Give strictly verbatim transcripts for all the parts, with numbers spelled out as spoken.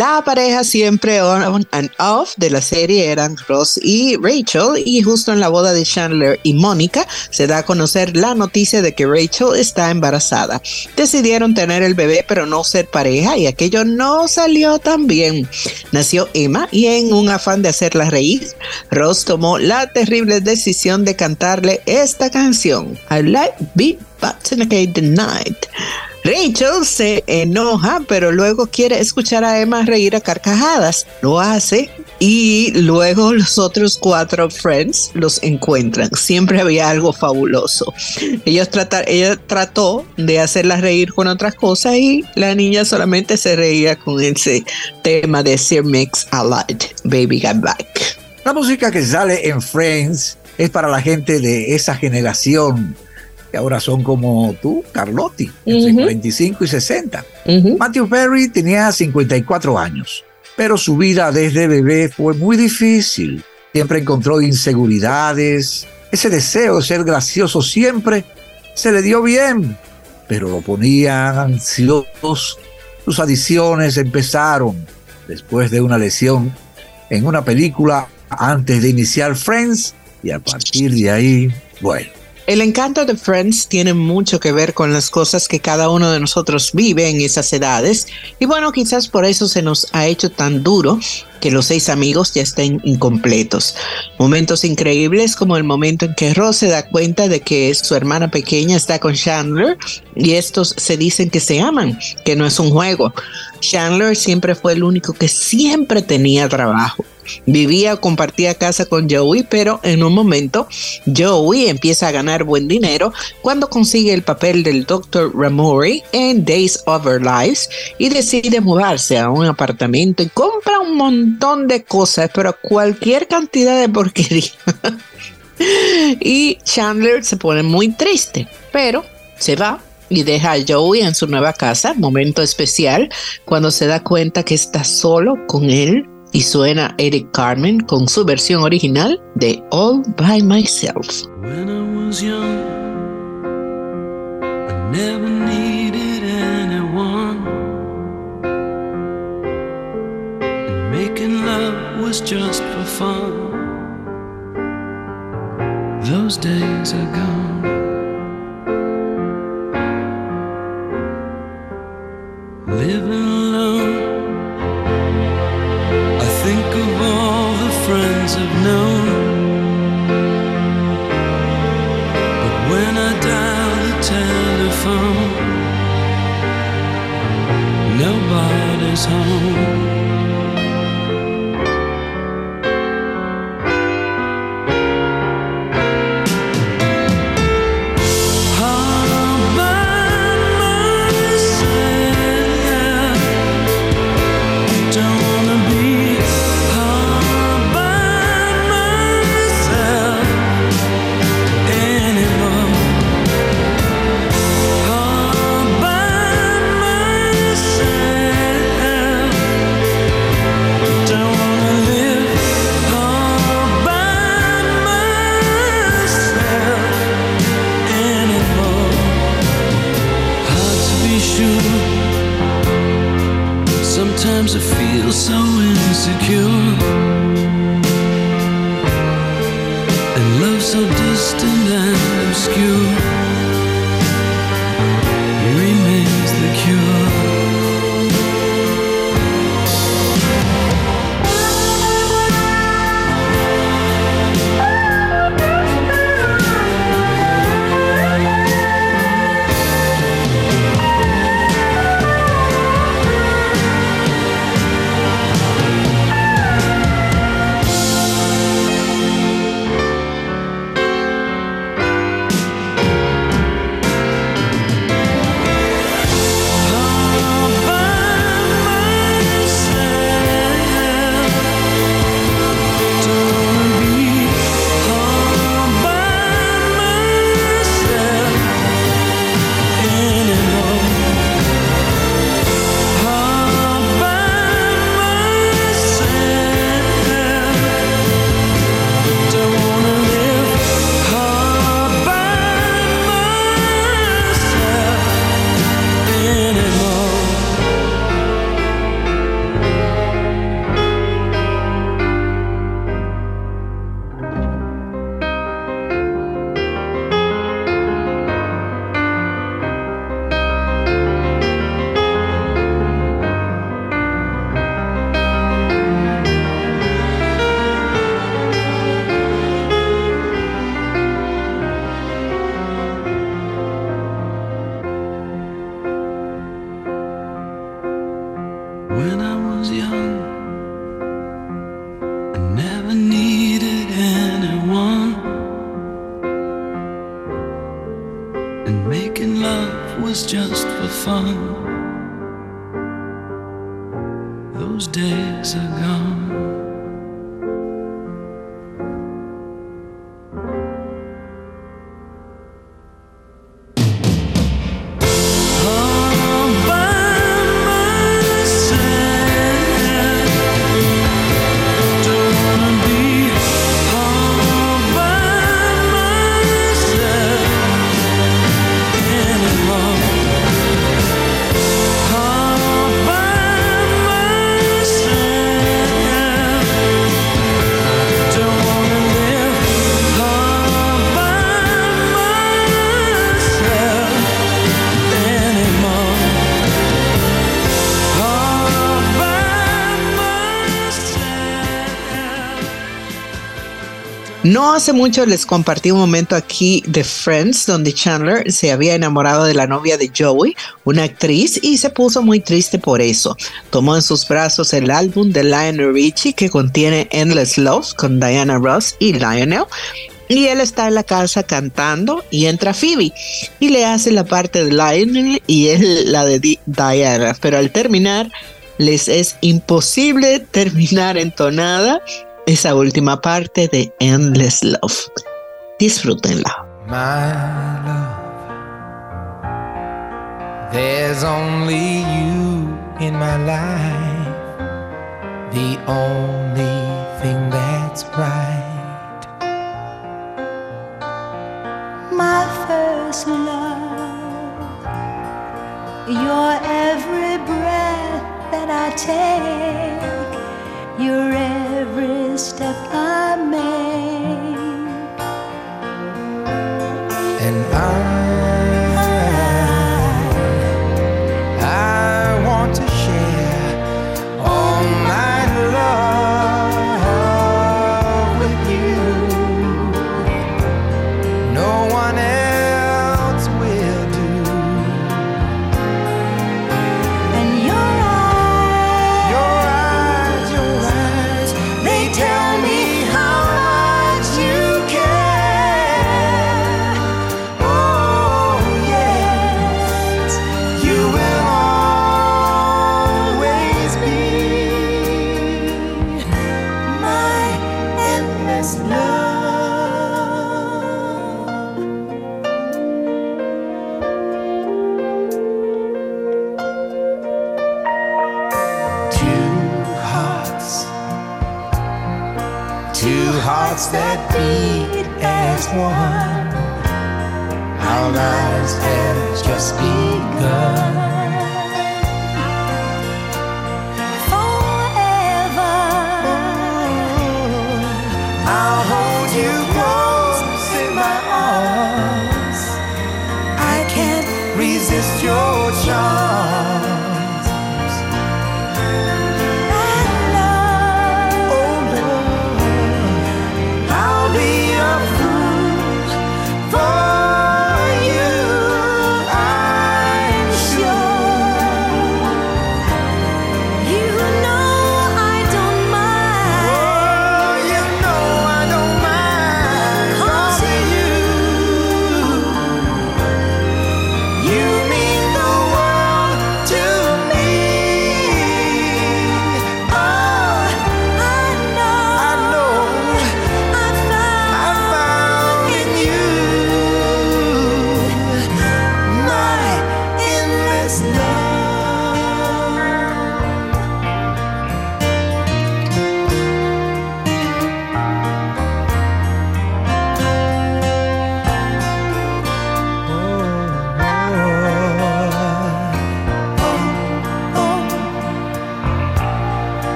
La pareja siempre on and off de la serie eran Ross y Rachel, y justo en la boda de Chandler y Mónica se da a conocer la noticia de que Rachel está embarazada. Decidieron tener el bebé pero no ser pareja, y aquello no salió tan bien. Nació Emma y en un afán de hacerla reír, Ross tomó la terrible decisión de cantarle esta canción, I Like Beat Button the Night. Rachel se enoja, pero luego quiere escuchar a Emma reír a carcajadas. Lo hace y luego los otros cuatro friends los encuentran. Siempre había algo fabuloso. Ellos tratar, ella trató de hacerla reír con otras cosas y la niña solamente se reía con ese tema de Sir Mix a Light, Baby Got Back. La música que sale en Friends es para la gente de esa generación que ahora son como tú, Carlotti, entre uh-huh. cuarenta y cinco y sesenta. Uh-huh. Matthew Perry tenía cincuenta y cuatro años, pero su vida desde bebé fue muy difícil. Siempre encontró inseguridades. Ese deseo de ser gracioso siempre se le dio bien, pero lo ponía ansioso. Sus adicciones empezaron después de una lesión en una película antes de iniciar Friends, y a partir de ahí, bueno. El encanto de Friends tiene mucho que ver con las cosas que cada uno de nosotros vive en esas edades, y bueno, quizás por eso se nos ha hecho tan duro que los seis amigos ya estén incompletos. Momentos increíbles como el momento en que Ross se da cuenta de que su hermana pequeña está con Chandler y estos se dicen que se aman, que no es un juego. Chandler siempre fue el único que siempre tenía trabajo. Vivía o compartía casa con Joey, pero en un momento Joey empieza a ganar buen dinero cuando consigue el papel del doctor Ramori en Days of Our Lives y decide mudarse a un apartamento y compra un montón de cosas, pero cualquier cantidad de porquería. Y Chandler se pone muy triste, pero se va y deja a Joey en su nueva casa. Momento especial cuando se da cuenta que está solo con él. Y suena Eric Carmen con su versión original de All By Myself. When I was young, I never needed anyone, and making love was just for fun. Those days are gone. Living alone, think of all the friends I've known, but when I dial the telephone, nobody's home. Sometimes I feel so insecure, and love so distant and obscure remains the cure. was young, I never needed anyone, and making love was just for fun. Those days are gone. No hace mucho les compartí un momento aquí de Friends donde Chandler se había enamorado de la novia de Joey, una actriz, y se puso muy triste por eso. Tomó en sus brazos el álbum de Lionel Richie que contiene Endless Love con Diana Ross y Lionel, y él está en la casa cantando y entra Phoebe y le hace la parte de Lionel y él la de Di- Diana, pero al terminar les es imposible terminar entonada esa última parte de Endless Love. Disfrútenla. My love, there's only you in my life, the only thing that's right. My first love, your every breath that I take, your every step I make, and I, I want to share all my love with you. No one else will do. and your eyes, Your eyes, your eyes, they tell me how much you care. Oh yes, you will always be my endless love. two hearts, two hearts that beat as one. Our lives have just begun. Forever, I'll hold you close in my arms. I can't resist your charms. and love, Oh Lord, I'll be a fool for you. I'm sure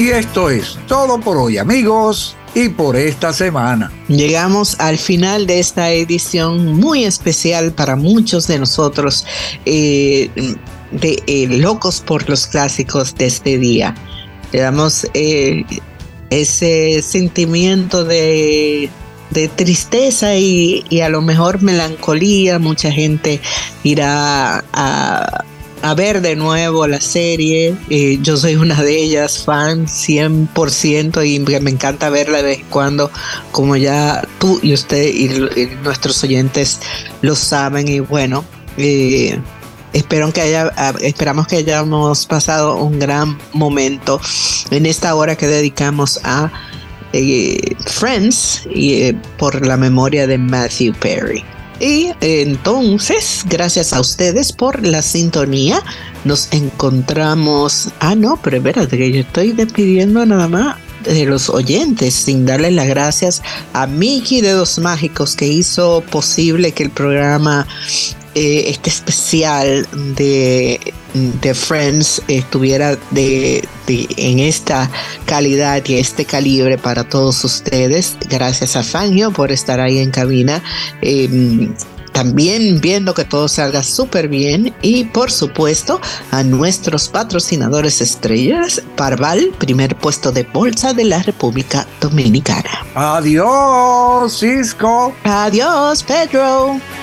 Y esto es todo por hoy, amigos, y por esta semana. Llegamos al final de esta edición muy especial para muchos de nosotros, eh, de eh, locos por los clásicos de este día. Le damos eh, ese sentimiento de, de tristeza y, y a lo mejor melancolía. Mucha gente irá a, a ver de nuevo la serie. Eh, yo soy una de ellas, fan cien por ciento, y me encanta verla de vez en cuando, como ya tú y usted y, y nuestros oyentes lo saben. Y bueno, eh, Espero que haya, esperamos que hayamos pasado un gran momento en esta hora que dedicamos a eh, Friends y eh, por la memoria de Matthew Perry. Y eh, entonces, gracias a ustedes por la sintonía. Nos encontramos. Ah, no, pero espérate, que yo estoy despidiendo nada más de los oyentes, sin darle las gracias a Mickey Dedos Mágicos, que hizo posible que el programa Eh, este especial de, de Friends estuviera de, de, en esta calidad y este calibre para todos ustedes. Gracias a Fangio por estar ahí en cabina, eh, también viendo que todo salga súper bien. Y por supuesto a nuestros patrocinadores estrellas: Parval, primer puesto de bolsa de la República Dominicana. Adiós, Cisco. Adiós, Pedro.